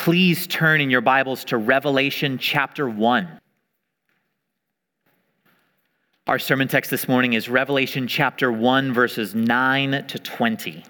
please turn in your Bibles to Revelation chapter 1. Our sermon text this morning is Revelation chapter 1, verses 9 to 20.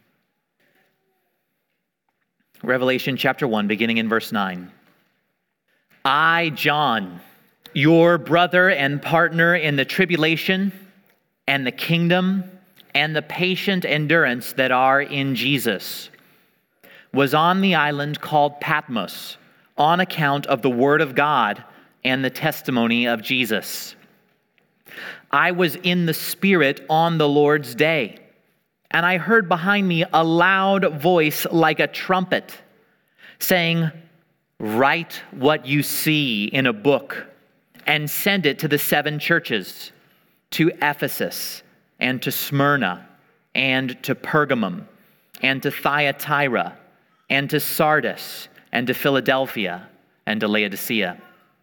Revelation chapter 1, beginning in verse 9. I, John, your brother and partner in the tribulation and the kingdom and the patient endurance that are in Jesus, was on the island called Patmos on account of the word of God and the testimony of Jesus. I was in the Spirit on the Lord's day, and I heard behind me a loud voice like a trumpet, saying, "Write what you see in a book and send it to the 7 churches, to Ephesus and to Smyrna and to Pergamum and to Thyatira and to Sardis and to Philadelphia and to Laodicea."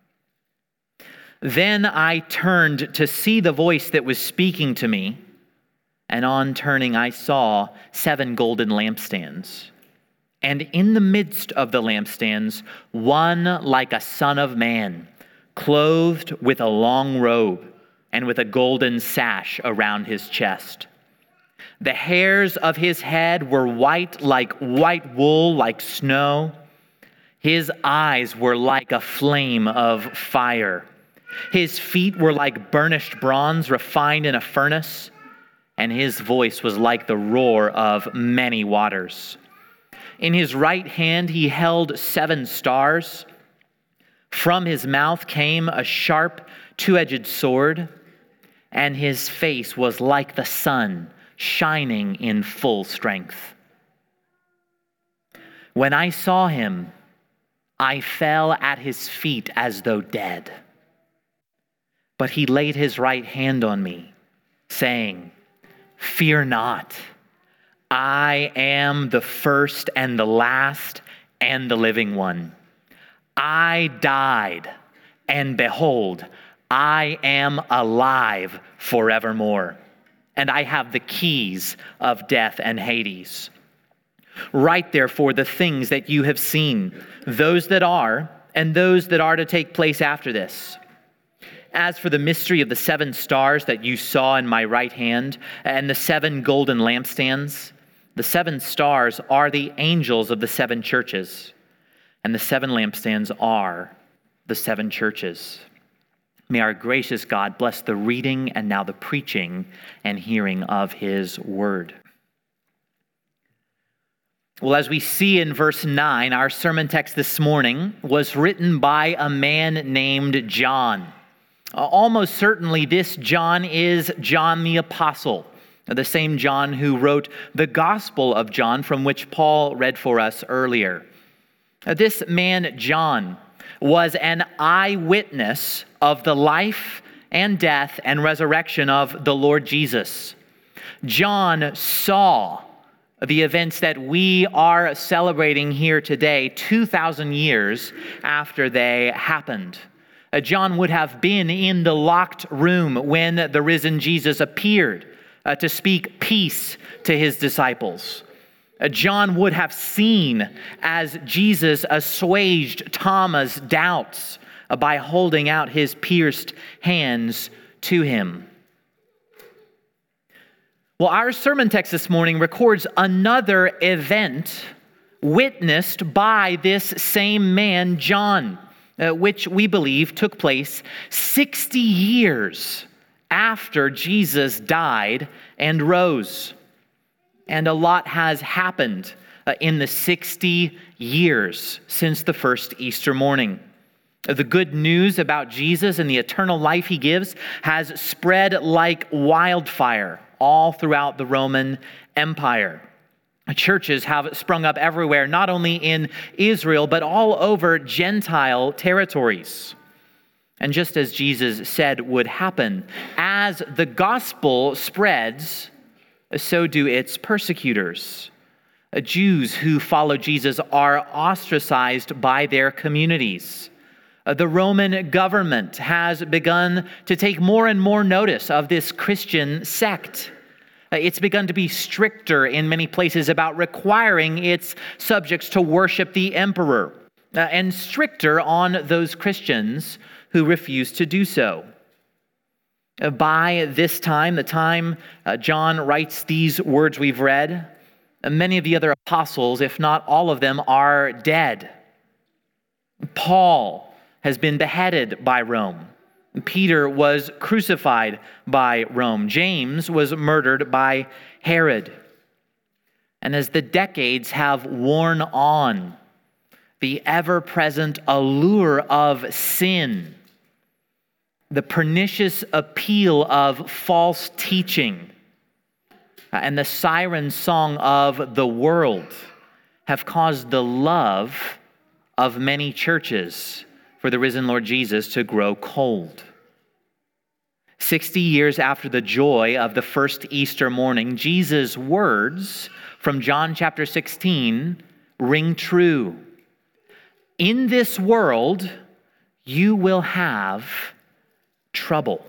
Then I turned to see the voice that was speaking to me, and on turning I saw 7 golden lampstands. And in the midst of the lampstands, one like a son of man, clothed with a long robe and with a golden sash around his chest. The hairs of his head were white like white wool, like snow. His eyes were like a flame of fire. His feet were like burnished bronze refined in a furnace, and his voice was like the roar of many waters. In his right hand he held 7 stars. From his mouth came a sharp, 2-edged sword, and his face was like the sun, shining in full strength. When I saw him, I fell at his feet as though dead. But he laid his right hand on me, saying, "Fear not. I am the first and the last and the living one. I died, and behold, I am alive forevermore, and I have the keys of death and Hades. Write therefore the things that you have seen, those that are, and those that are to take place after this. As for the mystery of the 7 stars that you saw in my right hand, and the 7 golden lampstands, the 7 stars are the angels of the 7 churches, and the 7 lampstands are the 7 churches. May our gracious God bless the reading and now the preaching and hearing of his word." Well, as we see in verse 9, our sermon text this morning was written by a man named John. Almost certainly this John is John the Apostle, the same John who wrote the Gospel of John, from which Paul read for us earlier. This man, John, was an eyewitness of the life and death and resurrection of the Lord Jesus. John saw the events that we are celebrating here today 2,000 years after they happened. John would have been in the locked room when the risen Jesus appeared to speak peace to his disciples. John would have seen as Jesus assuaged Thomas' doubts by holding out his pierced hands to him. Well, our sermon text this morning records another event witnessed by this same man, John, which we believe took place 60 years after Jesus died and rose. And a lot has happened in the 60 years since the first Easter morning. The good news about Jesus and the eternal life he gives has spread like wildfire all throughout the Roman Empire. Churches have sprung up everywhere, not only in Israel, but all over Gentile territories. And just as Jesus said would happen, as the gospel spreads, so do its persecutors. Jews who follow Jesus are ostracized by their communities. The Roman government has begun to take more and more notice of this Christian sect. It's begun to be stricter in many places about requiring its subjects to worship the emperor and stricter on those Christians who refuse to do so. By this time, the time John writes these words we've read, many of the other apostles, if not all of them, are dead. Paul has been beheaded by Rome. Peter was crucified by Rome. James was murdered by Herod. And as the decades have worn on, the ever-present allure of sin, the pernicious appeal of false teaching, and the siren song of the world have caused the love of many churches for the risen Lord Jesus to grow cold. 60 years after the joy of the first Easter morning, Jesus' words from John chapter 16 ring true. In this world, you will have trouble.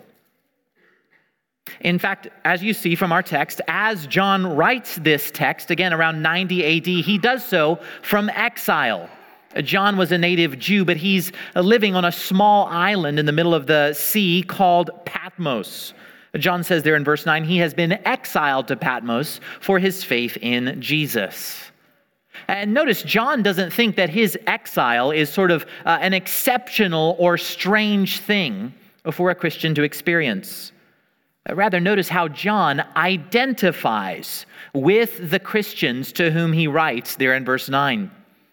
In fact, as you see from our text, as John writes this text, again around 90 AD, he does so from exile. John was a native Jew, but he's living on a small island in the middle of the sea called Patmos. John says there in verse 9, he has been exiled to Patmos for his faith in Jesus. And notice, John doesn't think that his exile is sort of an exceptional or strange thing for a Christian to experience. Rather, notice how John identifies with the Christians to whom he writes there in verse 9.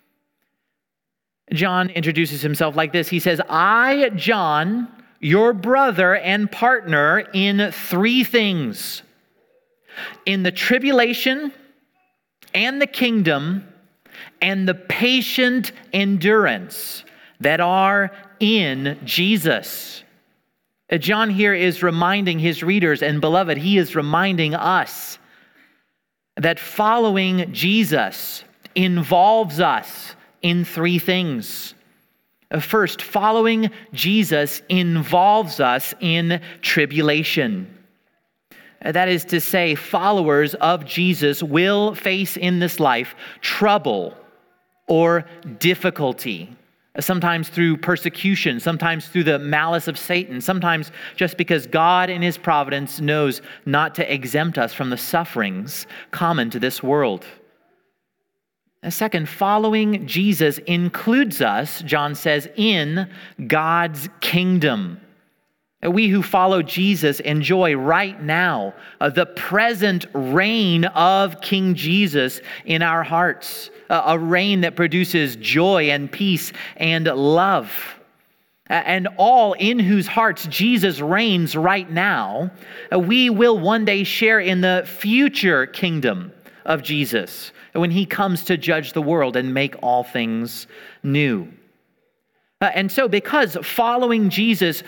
John introduces himself like this. He says, I, John, your brother and partner in three things: in the tribulation and the kingdom and the patient endurance that are in Jesus. John here is reminding his readers, and beloved, he is reminding us that following Jesus involves us in three things. First, following Jesus involves us in tribulation. That is to say, followers of Jesus will face in this life trouble or difficulty, sometimes through persecution, sometimes through the malice of Satan, sometimes just because God in his providence knows not to exempt us from the sufferings common to this world. Second, following Jesus includes us, John says, in God's kingdom. We who follow Jesus enjoy right now the present reign of King Jesus in our hearts, a reign that produces joy and peace and love. And all in whose hearts Jesus reigns right now, we will one day share in the future kingdom of Jesus when he comes to judge the world and make all things new. And so because following Jesus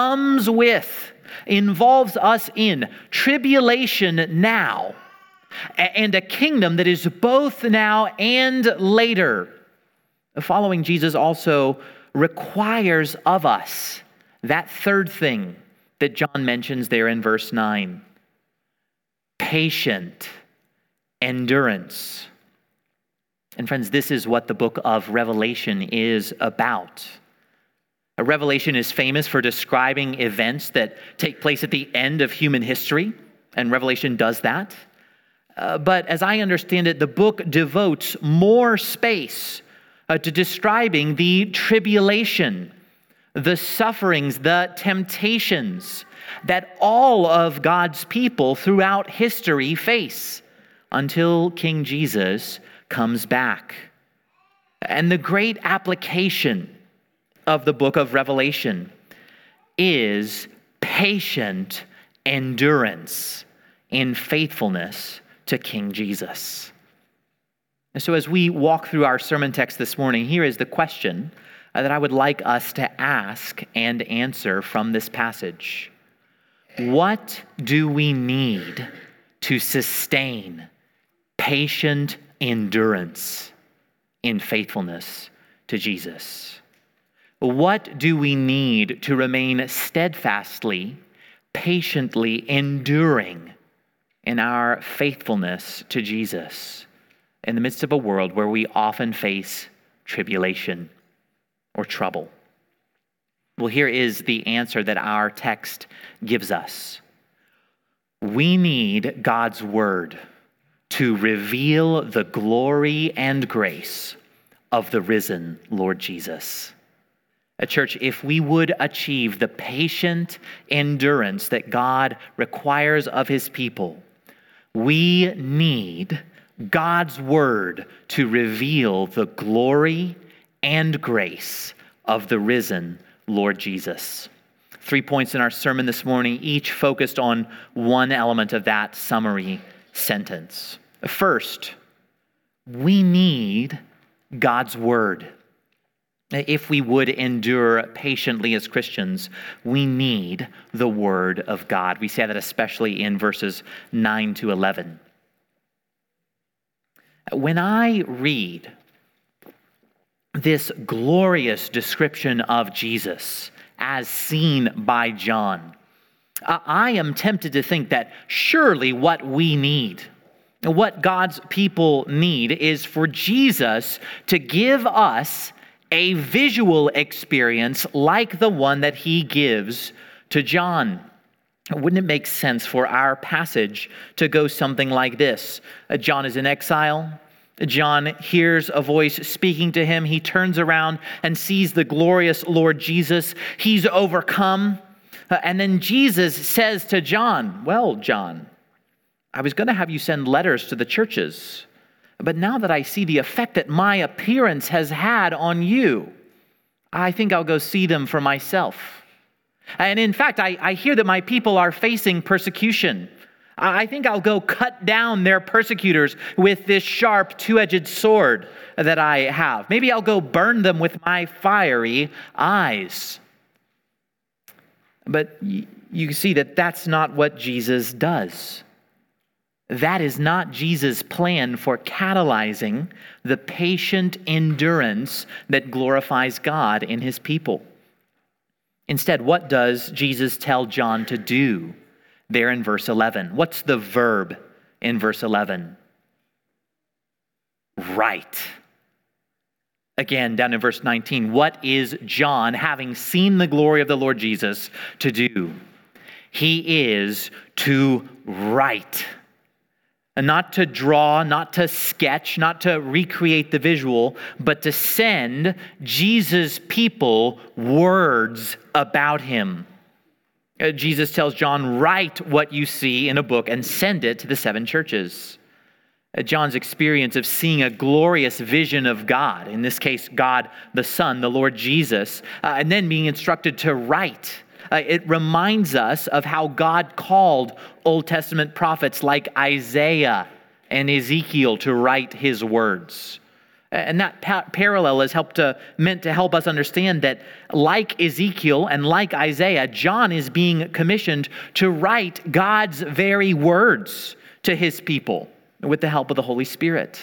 involves us in tribulation now and a kingdom that is both now and later, following Jesus also requires of us that third thing that John mentions there in verse 9: patient endurance. And friends, this is what the book of Revelation is about. Revelation is famous for describing events that take place at the end of human history, and Revelation does that. But as I understand it, the book devotes more space to describing the tribulation, the sufferings, the temptations that all of God's people throughout history face until King Jesus comes back. And the great application of the book of Revelation is patient endurance in faithfulness to King Jesus. And so as we walk through our sermon text this morning, here is the question that I would like us to ask and answer from this passage. What do we need to sustain patient endurance in faithfulness to Jesus? What do we need to remain steadfastly, patiently enduring in our faithfulness to Jesus in the midst of a world where we often face tribulation? or trouble? Well, here is the answer that our text gives us. We need God's word to reveal the glory and grace of the risen Lord Jesus. Church, if we would achieve the patient endurance that God requires of his people, we need God's word to reveal the glory and grace of the risen Lord Jesus. 3 points in our sermon this morning, each focused on one element of that summary sentence. First, we need God's word. If we would endure patiently as Christians, we need the word of God. We say that especially in verses 9 to 11. When I read this glorious description of Jesus as seen by John, I am tempted to think that surely what we need, what God's people need, is for Jesus to give us a visual experience like the one that he gives to John. Wouldn't it make sense for our passage to go something like this? John is in exile. John hears a voice speaking to him. He turns around and sees the glorious Lord Jesus. He's overcome. And then Jesus says to John, "Well, John, I was going to have you send letters to the churches, but now that I see the effect that my appearance has had on you, I think I'll go see them for myself. And in fact, I hear that my people are facing persecution. I think I'll go cut down their persecutors with this sharp two-edged sword that I have. Maybe I'll go burn them with my fiery eyes." But you see that that's not what Jesus does. That is not Jesus' plan for catalyzing the patient endurance that glorifies God in his people. Instead, what does Jesus tell John to do there in verse 11? What's the verb in verse 11? Write. Again, down in verse 19, what is John, having seen the glory of the Lord Jesus, to do? He is to write. And not to draw, not to sketch, not to recreate the visual, but to send Jesus' people words about him. Jesus tells John, write what you see in a book and send it to the 7 churches. John's experience of seeing a glorious vision of God, in this case, God the Son, the Lord Jesus, and then being instructed to write. It reminds us of how God called Old Testament prophets like Isaiah and Ezekiel to write his words. And that parallel is meant to help us understand that, like Ezekiel and like Isaiah, John is being commissioned to write God's very words to his people with the help of the Holy Spirit.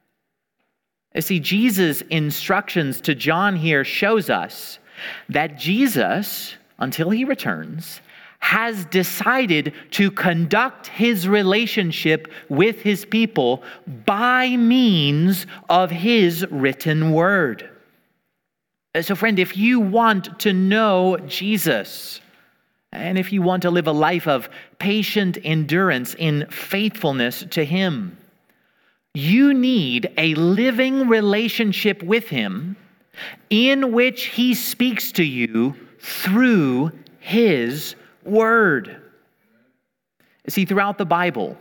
You see, Jesus' instructions to John here shows us that Jesus, until he returns, has decided to conduct his relationship with his people by means of his written word. So friend, if you want to know Jesus, and if you want to live a life of patient endurance in faithfulness to him, you need a living relationship with him in which he speaks to you through his word. See, throughout the Bible,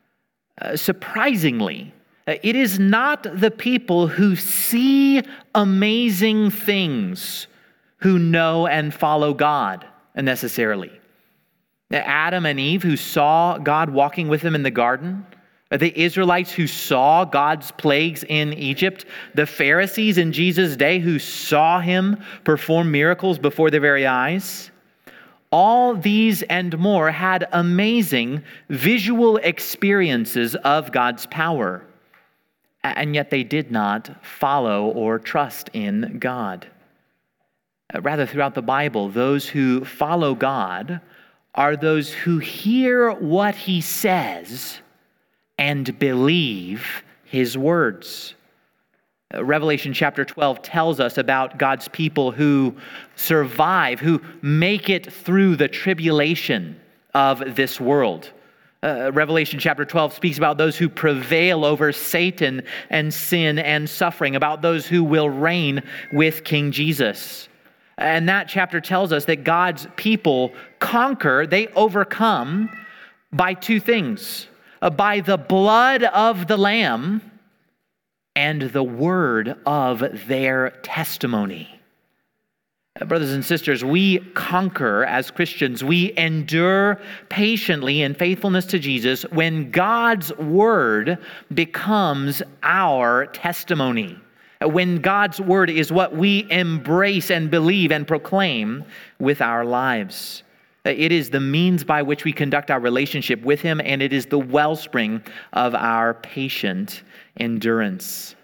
surprisingly, it is not the people who see amazing things who know and follow God necessarily. Adam and Eve, who saw God walking with them in the garden, the Israelites who saw God's plagues in Egypt, the Pharisees in Jesus' day who saw him perform miracles before their very eyes. All these and more had amazing visual experiences of God's power, and yet they did not follow or trust in God. Rather, throughout the Bible, those who follow God are those who hear what he says and believe his words. Revelation chapter 12 tells us about God's people who survive, who make it through the tribulation of this world. Revelation chapter 12 speaks about those who prevail over Satan and sin and suffering, about those who will reign with King Jesus. And that chapter tells us that God's people conquer, they overcome by two things: by the blood of the Lamb and the word of their testimony. Brothers and sisters, we conquer as Christians. We endure patiently in faithfulness to Jesus when God's word becomes our testimony. When God's word is what we embrace and believe and proclaim with our lives. It is the means by which we conduct our relationship with Him, and it is the wellspring of our patient endurance.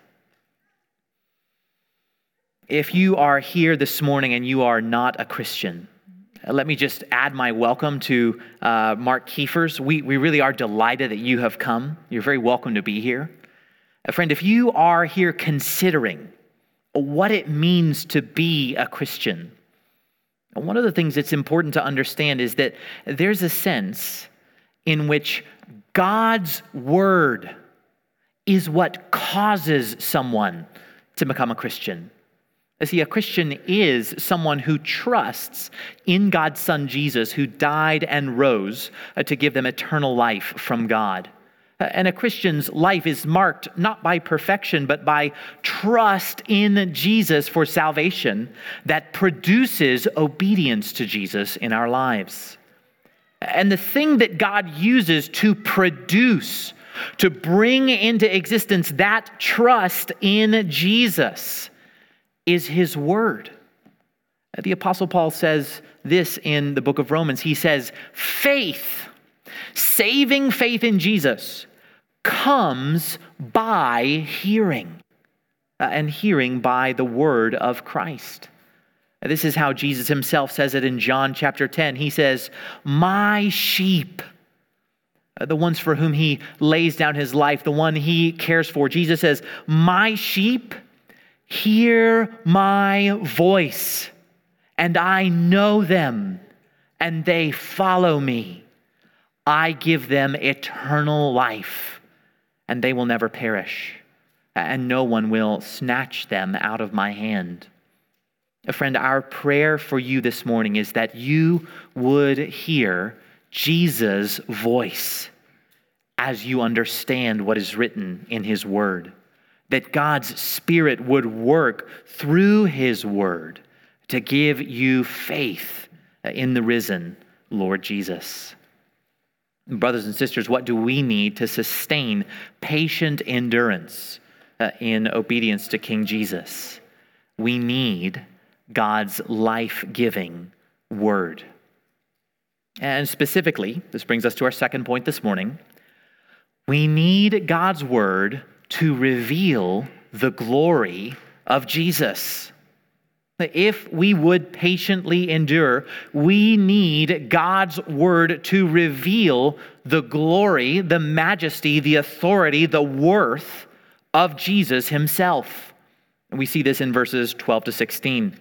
If you are here this morning and you are not a Christian, let me just add my welcome to Mark Kiefers. We really are delighted that you have come. You're very welcome to be here. Friend, if you are here considering what it means to be a Christian, one of the things that's important to understand is that there's a sense in which God's word is what causes someone to become a Christian. See, a Christian is someone who trusts in God's Son Jesus, who died and rose to give them eternal life from God. And a Christian's life is marked not by perfection, but by trust in Jesus for salvation that produces obedience to Jesus in our lives. And the thing that God uses to produce, to bring into existence that trust in Jesus, is His word. The Apostle Paul says this in the book of Romans. He says, faith, saving faith in Jesus, comes by hearing, and hearing by the word of Christ. This is how Jesus Himself says it in John chapter 10. He says, my sheep, the ones for whom He lays down His life, the one He cares for. Jesus says, my sheep hear my voice, and I know them, and they follow me. I give them eternal life, and they will never perish, and no one will snatch them out of my hand. Friend, our prayer for you this morning is that you would hear Jesus' voice as you understand what is written in His word. That God's Spirit would work through His word to give you faith in the risen Lord Jesus. Brothers and sisters, what do we need to sustain patient endurance in obedience to King Jesus? We need God's life-giving word. And specifically, this brings us to our second point this morning, we need God's word to reveal the glory of Jesus. If we would patiently endure, we need God's word to reveal the glory, the majesty, the authority, the worth of Jesus Himself. And we see this in verses 12 to 16.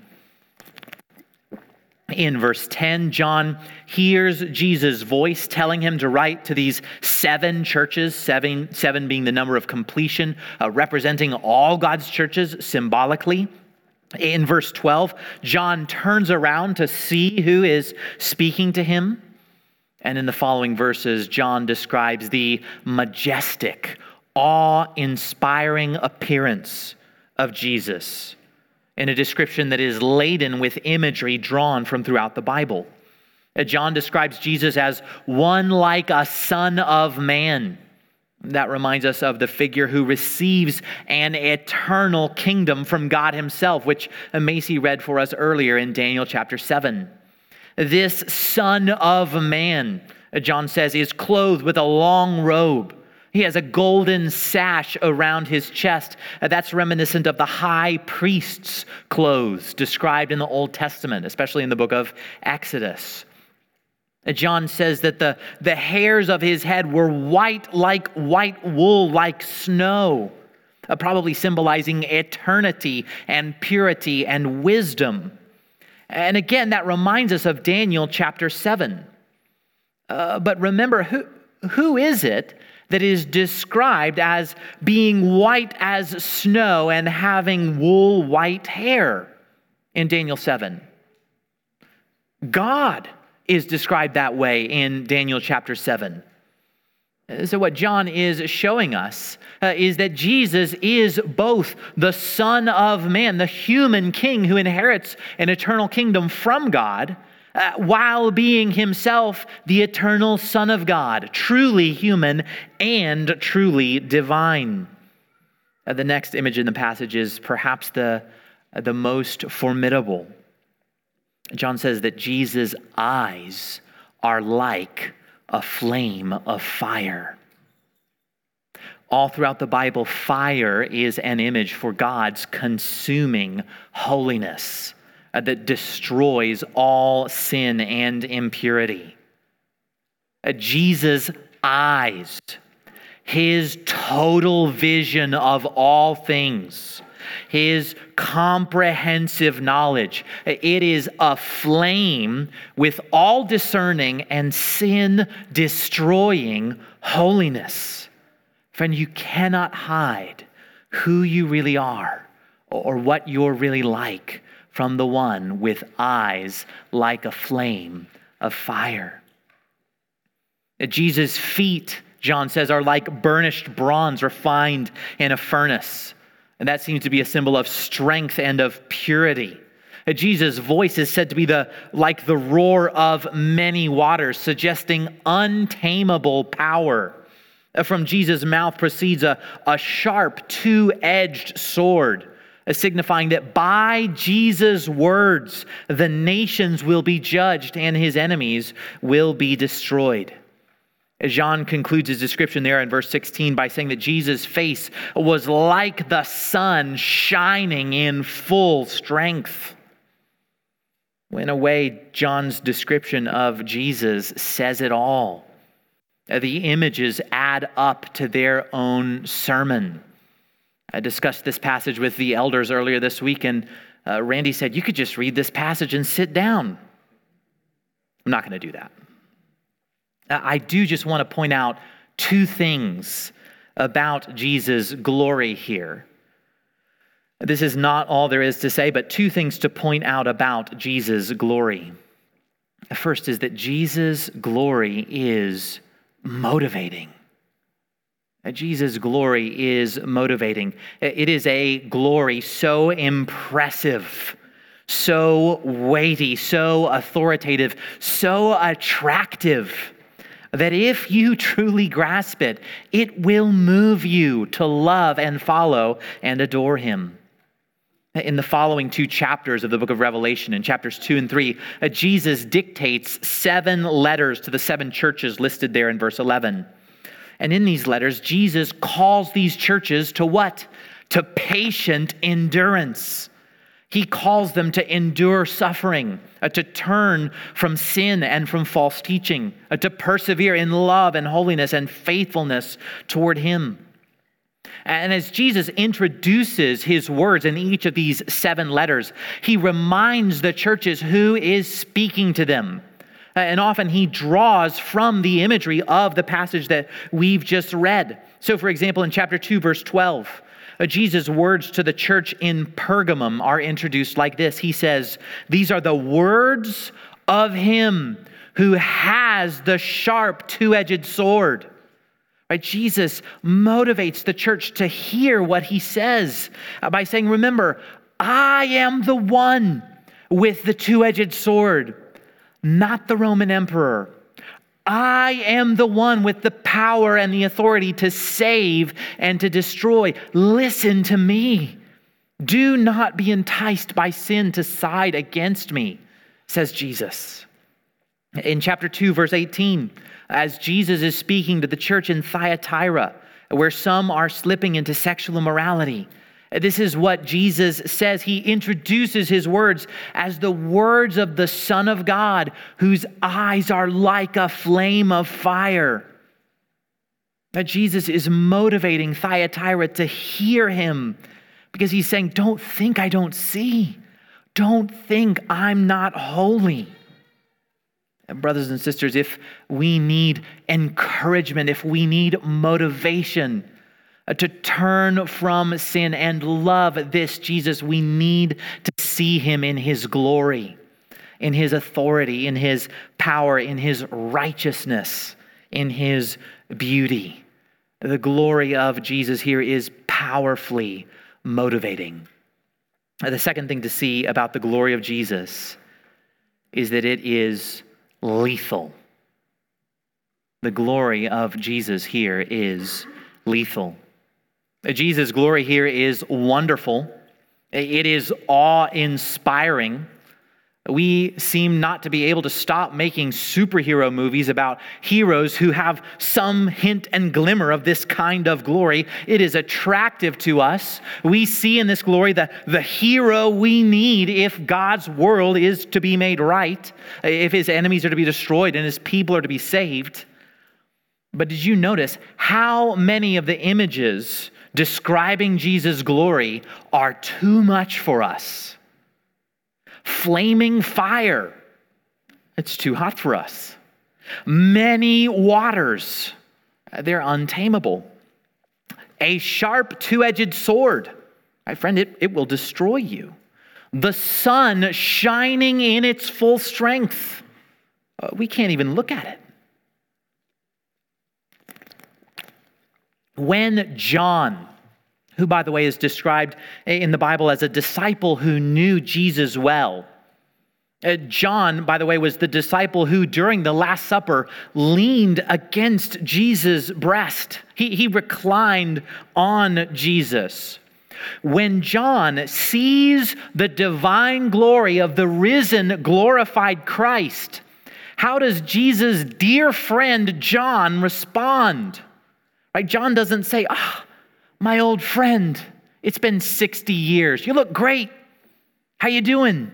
In verse 10, John hears Jesus' voice telling him to write to these 7 churches, seven being the number of completion, representing all God's churches symbolically. In verse 12, John turns around to see who is speaking to him. And in the following verses, John describes the majestic, awe-inspiring appearance of Jesus, in a description that is laden with imagery drawn from throughout the Bible. John describes Jesus as one like a son of man. That reminds us of the figure who receives an eternal kingdom from God Himself, which Macy read for us earlier in Daniel chapter 7. This Son of Man, John says, is clothed with a long robe. He has a golden sash around his chest. That's reminiscent of the high priest's clothes described in the Old Testament, especially in the book of Exodus. John says that the hairs of his head were white like white wool, like snow. probably symbolizing eternity and purity and wisdom. And again, that reminds us of Daniel chapter 7. But remember, who is it that is described as being white as snow and having wool white hair in Daniel 7? God is described that way in Daniel chapter 7. So what John is showing us is that Jesus is both the Son of Man, the human king who inherits an eternal kingdom from God, while being himself the eternal Son of God, truly human and truly divine. The next image in the passage is perhaps the most formidable. John says that Jesus' eyes are like a flame of fire. All throughout the Bible, fire is an image for God's consuming holiness that destroys all sin and impurity. Jesus' eyes, his total vision of all things, his comprehensive knowledge, it is a flame with all discerning and sin-destroying holiness. Friend, you cannot hide who you really are or what you're really like from the one with eyes like a flame of fire. Jesus' feet, John says, are like burnished bronze refined in a furnace. And that seems to be a symbol of strength and of purity. Jesus' voice is said to be like the roar of many waters, suggesting untamable power. From Jesus' mouth proceeds a sharp, two-edged sword, signifying that by Jesus' words, the nations will be judged and his enemies will be destroyed. John concludes his description there in verse 16 by saying that Jesus' face was like the sun shining in full strength. In a way, John's description of Jesus says it all. The images add up to their own sermon. I discussed this passage with the elders earlier this week, and Randy said, you could just read this passage and sit down. I'm not going to do that. I do just want to point out two things about Jesus' glory here. This is not all there is to say, but two things to point out about Jesus' glory. First is that Jesus' glory is motivating. Jesus' glory is motivating. It is a glory so impressive, so weighty, so authoritative, so attractive, that if you truly grasp it, it will move you to love and follow and adore him. In the following two chapters of the book of Revelation, in chapters 2 and 3, Jesus dictates 7 letters to the 7 churches listed there in verse 11. And in these letters, Jesus calls these churches to what? To patient endurance. He calls them to endure suffering, to turn from sin and from false teaching, to persevere in love and holiness and faithfulness toward him. And as Jesus introduces his words in each of these 7 letters, he reminds the churches who is speaking to them. And often he draws from the imagery of the passage that we've just read. So for example, in chapter 2, verse 12, Jesus' words to the church in Pergamum are introduced like this. He says, these are the words of him who has the sharp two-edged sword. Right? Jesus motivates the church to hear what he says by saying, remember, I am the one with the two-edged sword, not the Roman emperor. I am the one with the power and the authority to save and to destroy. Listen to me. Do not be enticed by sin to side against me, says Jesus. In chapter 2, verse 18, as Jesus is speaking to the church in Thyatira, where some are slipping into sexual immorality, this is what Jesus says. He introduces his words as the words of the Son of God, whose eyes are like a flame of fire. That Jesus is motivating Thyatira to hear him because he's saying, don't think I don't see. Don't think I'm not holy. And brothers and sisters, if we need encouragement, if we need motivation to turn from sin and love this Jesus, we need to see him in his glory, in his authority, in his power, in his righteousness, in his beauty. The glory of Jesus here is powerfully motivating. The second thing to see about the glory of Jesus is that it is lethal. The glory of Jesus here is lethal. Jesus' glory here is wonderful. It is awe-inspiring. We seem not to be able to stop making superhero movies about heroes who have some hint and glimmer of this kind of glory. It is attractive to us. We see in this glory the hero we need if God's world is to be made right, if his enemies are to be destroyed and his people are to be saved. But did you notice how many of the images describing Jesus' glory are too much for us? Flaming fire, it's too hot for us. Many waters, they're untamable. A sharp two-edged sword, my friend, it will destroy you. The sun shining in its full strength, we can't even look at it. When John, who, by the way, is described in the Bible as a disciple who knew Jesus well. John, by the way, was the disciple who, during the Last Supper, leaned against Jesus' breast. He reclined on Jesus. When John sees the divine glory of the risen, glorified Christ, how does Jesus' dear friend John respond? Right? John doesn't say, my old friend, it's been 60 years. You look great. How you doing?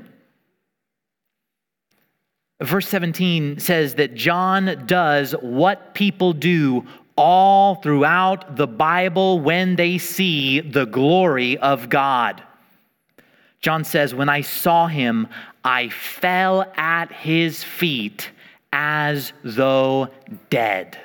Verse 17 says that John does what people do all throughout the Bible when they see the glory of God. John says, when I saw him, I fell at his feet as though dead.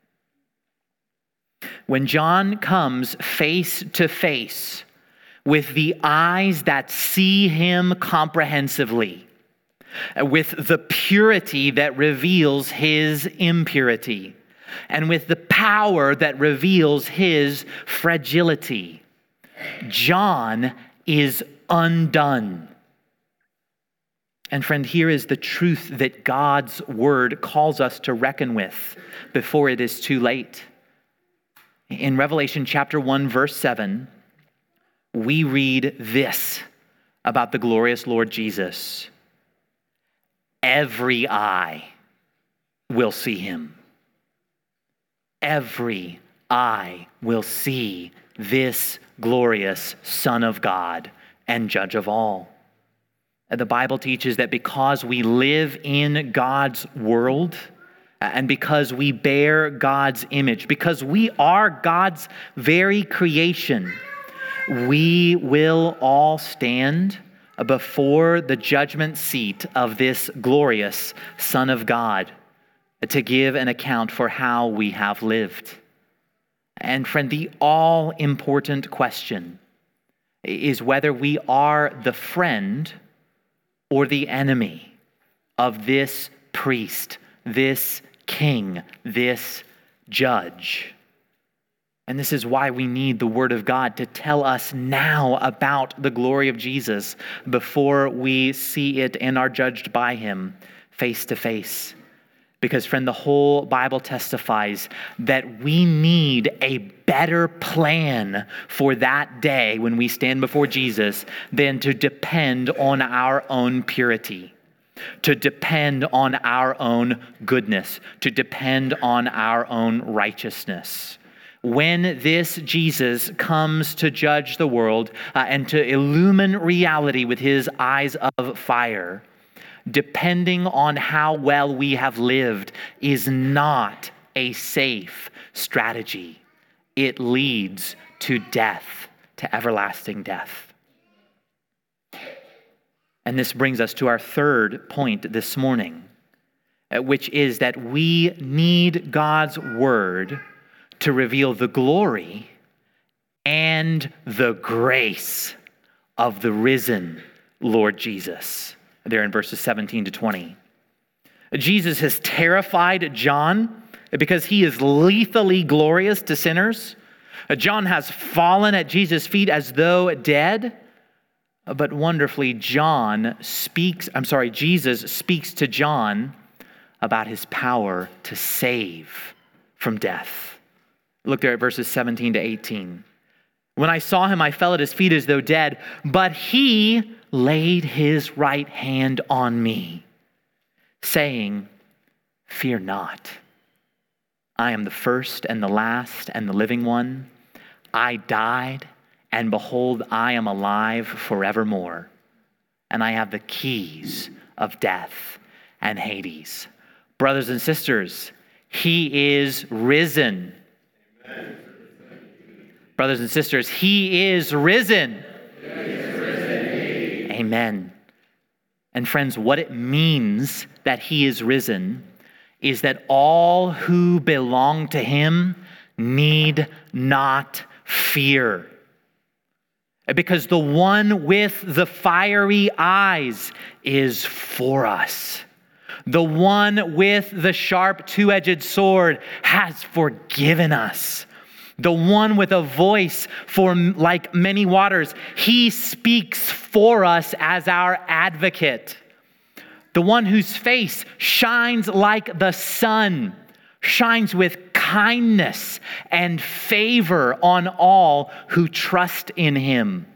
When John comes face to face with the eyes that see him comprehensively, with the purity that reveals his impurity, and with the power that reveals his fragility, John is undone. And friend, here is the truth that God's word calls us to reckon with before it is too late. In Revelation chapter 1, verse 7, we read this about the glorious Lord Jesus. Every eye will see him. Every eye will see this glorious Son of God and Judge of all. And the Bible teaches that because we live in God's world, and because we bear God's image, because we are God's very creation, we will all stand before the judgment seat of this glorious Son of God to give an account for how we have lived. And friend, the all-important question is whether we are the friend or the enemy of this priest, this king, this judge. And this is why we need the Word of God to tell us now about the glory of Jesus before we see it and are judged by him face to face. Because, friend, the whole Bible testifies that we need a better plan for that day when we stand before Jesus than to depend on our own purity, to depend on our own goodness, to depend on our own righteousness. When this Jesus comes to judge the world and to illumine reality with his eyes of fire, depending on how well we have lived is not a safe strategy. It leads to death, to everlasting death. And this brings us to our third point this morning, which is that we need God's word to reveal the glory and the grace of the risen Lord Jesus. There in verses 17 to 20. Jesus has terrified John because he is lethally glorious to sinners. John has fallen at Jesus' feet as though dead. But wonderfully, Jesus speaks to John about his power to save from death. Look there at verses 17 to 18. When I saw him, I fell at his feet as though dead, but he laid his right hand on me, saying, "Fear not. I am the first and the last and the living one. I died, and behold, I am alive forevermore. And I have the keys of death and Hades." Brothers and sisters, he is risen. Amen. Brothers and sisters, he is risen. He is risen. Amen. And friends, what it means that he is risen is that all who belong to him need not fear. Because the one with the fiery eyes is for us. The one with the sharp two-edged sword has forgiven us. The one with a voice like many waters, he speaks for us as our advocate. The one whose face shines like the sun, shines with kindness and favor on all who trust in him.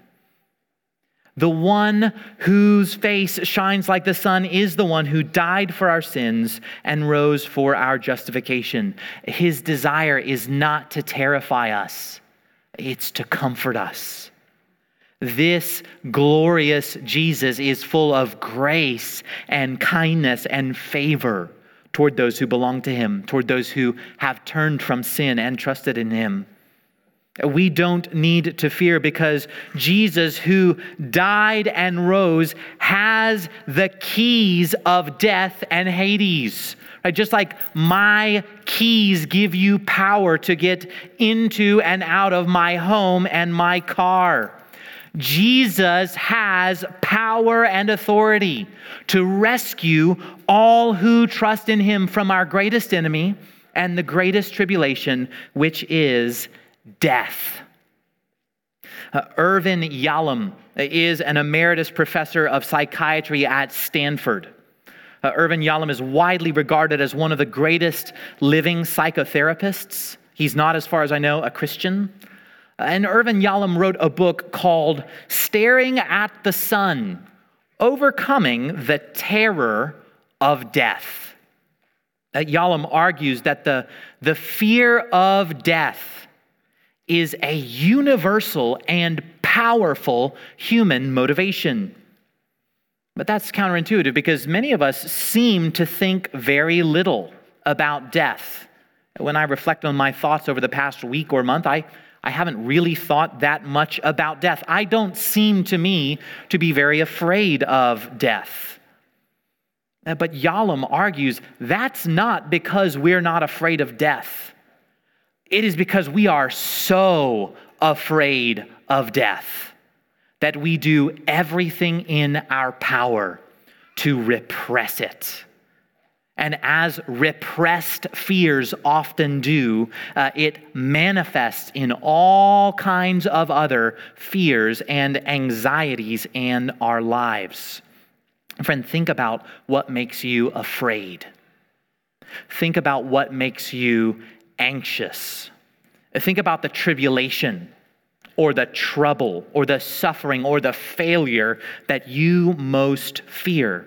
The one whose face shines like the sun is the one who died for our sins and rose for our justification. His desire is not to terrify us, it's to comfort us. This glorious Jesus is full of grace and kindness and favor toward those who belong to him, toward those who have turned from sin and trusted in him. We don't need to fear because Jesus, who died and rose, has the keys of death and Hades. Right? Just like my keys give you power to get into and out of my home and my car, Jesus has power and authority to rescue all who trust in him from our greatest enemy and the greatest tribulation, which is death. Irvin Yalom is an emeritus professor of psychiatry at Stanford. Irvin Yalom is widely regarded as one of the greatest living psychotherapists. He's not, as far as I know, a Christian. And Irvin Yalom wrote a book called Staring at the Sun, Overcoming the Terror of Death. Yalom argues that the fear of death is a universal and powerful human motivation. But that's counterintuitive because many of us seem to think very little about death. When I reflect on my thoughts over the past week or month, I haven't really thought that much about death. I don't seem to me to be very afraid of death. But Yalom argues that's not because we're not afraid of death. It is because we are so afraid of death that we do everything in our power to repress it. And as repressed fears often do, it manifests in all kinds of other fears and anxieties in our lives. Friend, think about what makes you afraid. Think about what makes you anxious. Think about the tribulation or the trouble or the suffering or the failure that you most fear.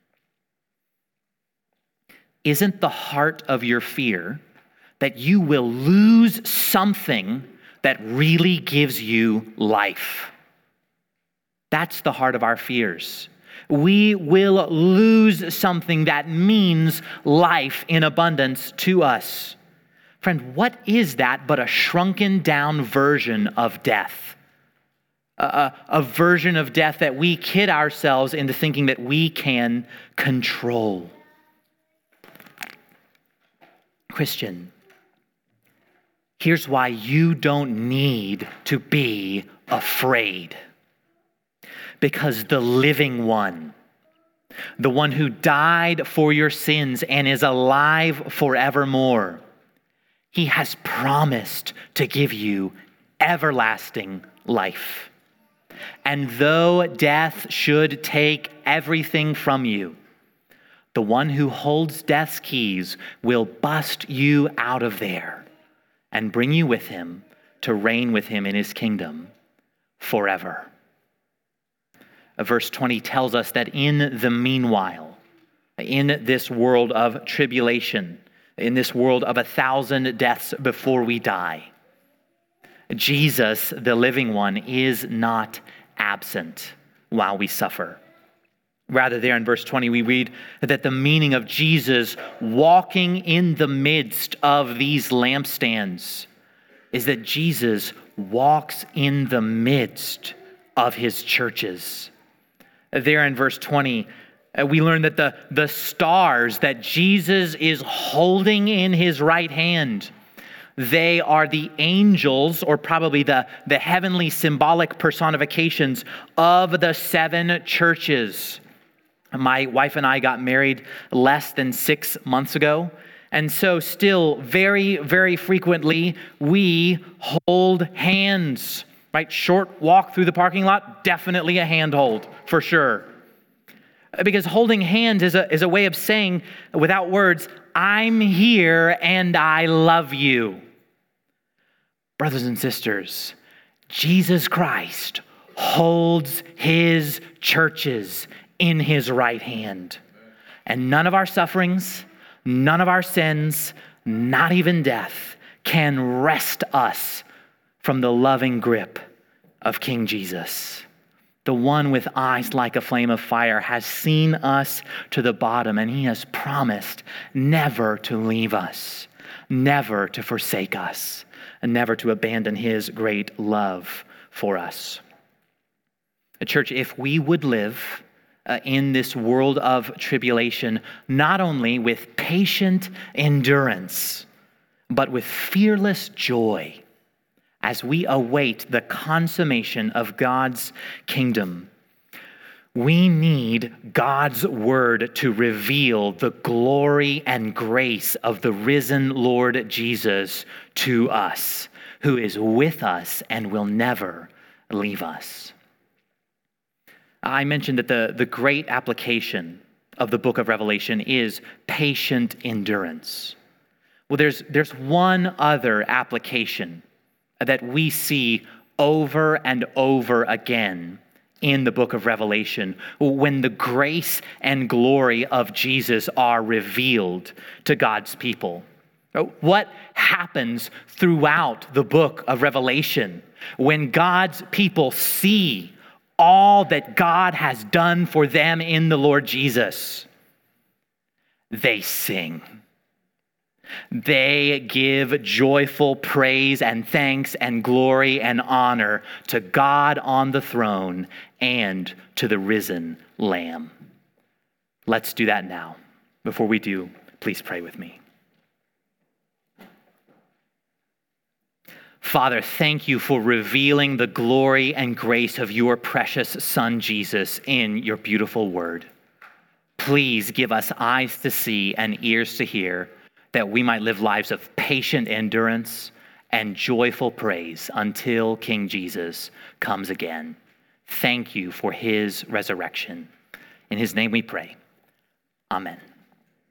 Isn't the heart of your fear that you will lose something that really gives you life? That's the heart of our fears. We will lose something that means life in abundance to us. Friend, what is that but a shrunken down version of death? A version of death that we kid ourselves into thinking that we can control. Christian, here's why you don't need to be afraid. Because the living one, the one who died for your sins and is alive forevermore, he has promised to give you everlasting life. And though death should take everything from you, the one who holds death's keys will bust you out of there and bring you with him to reign with him in his kingdom forever. Verse 20 tells us that in the meanwhile, in this world of tribulation, in this world of 1,000 deaths before we die, Jesus, the living one, is not absent while we suffer. Rather, there in verse 20, we read that the meaning of Jesus walking in the midst of these lampstands is that Jesus walks in the midst of his churches. There in verse 20, we learn that the stars that Jesus is holding in his right hand, they are the angels, or probably the heavenly symbolic personifications of the 7 churches. My wife and I got married less than 6 months ago. And so still very, very frequently, we hold hands, right? Short walk through the parking lot, definitely a handhold for sure. Because holding hands is a way of saying, without words, I'm here and I love you. Brothers and sisters, Jesus Christ holds his churches in his right hand. And none of our sufferings, none of our sins, not even death, can wrest us from the loving grip of King Jesus. The one with eyes like a flame of fire has seen us to the bottom, and he has promised never to leave us, never to forsake us, and never to abandon his great love for us. Church, if we would live in this world of tribulation, not only with patient endurance, but with fearless joy, as we await the consummation of God's kingdom, we need God's word to reveal the glory and grace of the risen Lord Jesus to us, who is with us and will never leave us. I mentioned that the great application of the book of Revelation is patient endurance. Well, there's one other application that we see over and over again in the book of Revelation when the grace and glory of Jesus are revealed to God's people. What happens throughout the book of Revelation when God's people see all that God has done for them in the Lord Jesus? They sing. They give joyful praise and thanks and glory and honor to God on the throne and to the risen Lamb. Let's do that now. Before we do, please pray with me. Father, thank you for revealing the glory and grace of your precious Son, Jesus, in your beautiful word. Please give us eyes to see and ears to hear, that we might live lives of patient endurance and joyful praise until King Jesus comes again. Thank you for his resurrection. In his name we pray. Amen.